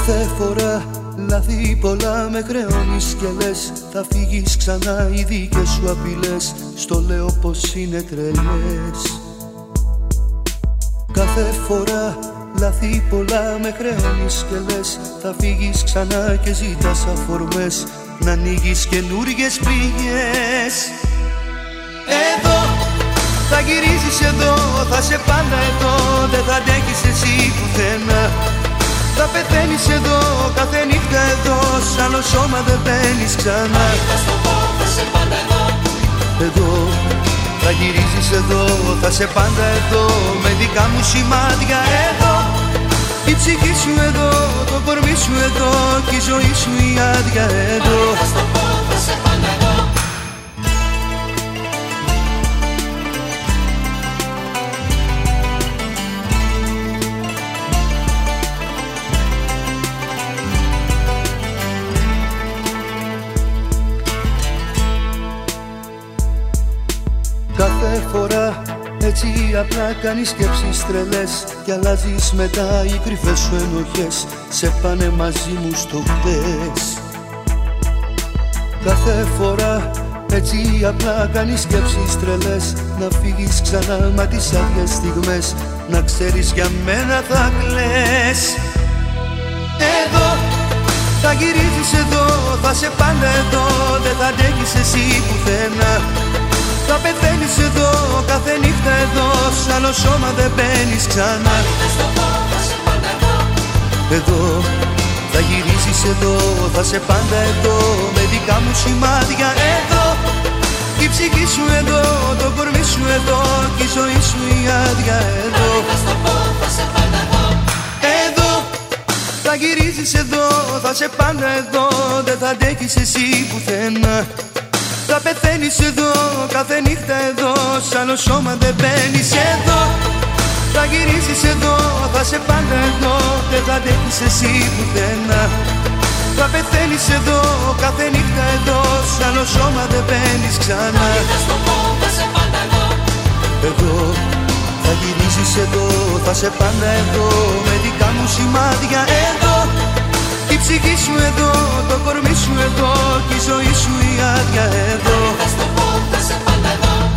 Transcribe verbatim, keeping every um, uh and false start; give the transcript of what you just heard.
Κάθε φορά λάθη πολλά με χρεώνεις και λες θα φύγεις ξανά, οι δικές σου απειλές στο λέω πως είναι τρελές. Κάθε φορά λάθη πολλά με χρεώνεις και λες θα φύγεις ξανά και ζητάς αφορμές να ανοίγεις καινούριες πληγές. Εδώ θα γυρίζεις, εδώ θα σε πάντα εδώ, δεν θα αντέχεις εσύ πουθενά. Θα πεθαίνεις εδώ, κάθε νύχτα εδώ, σ' άλλο σώμα δεν μπαίνεις ξανά. Θα σε πάντα εδώ. Εδώ θα γυρίζεις, εδώ θα σε πάντα εδώ, με δικά μου σημάδια εδώ. Η ψυχή σου εδώ, το κορμί σου εδώ, και η ζωή σου η άδεια εδώ. Θα σε πάντα εδώ. Κάθε φορά έτσι απλά κάνεις σκέψεις τρελές κι αλλάζεις μετά, οι κρυφές σου ενοχές σε πάνε μαζί μου στο χτες. Κάθε φορά έτσι απλά κάνεις σκέψεις τρελές, να φύγεις ξανά μα τις άδειες στιγμές να ξέρεις για μένα θα κλαις. Εδώ θα γυρίζεις, εδώ θα σε πάντα εδώ, δεν θα αντέχεις εσύ πουθενά. Θα πεθαίνεις εδώ, κάθε νύχτα εδώ, σ' άλλο σώμα δεν μπαίνεις ξανά. Εδώ θα γυρίσεις, εδώ θα σε πάντα εδώ, με δικά μου σημάδια εδώ. Η ψυχή σου εδώ, το κορμί σου εδώ, και η ζωή σου η άδεια εδώ. Εδώ θα γυρίζεις, εδώ θα σε πάντα εδώ, δεν θα αντέχεις εσύ πουθενά. Θα πεθαίνεις εδώ, κάθε νύχτα εδώ, σ' άλλο σώμα δεν μπαίνεις εδώ. Θα γυρίσεις εδώ, θα σε πάντα εδώ, δεν θα αντέχεις εσύ πουθενά. Θα πεθαίνεις εδώ, κάθε νύχτα εδώ, σ' άλλο σώμα δεν μπαίνεις ξανά. Εδώ θα γυρίσεις, εδώ θα σε πάντα εδώ, με δικά μου σημάδια εδώ. Η ψυχή σου εδώ, το κορμί σου εδώ, και η ζωή σου η άδεια εδώ. Θα σε πάντα εδώ.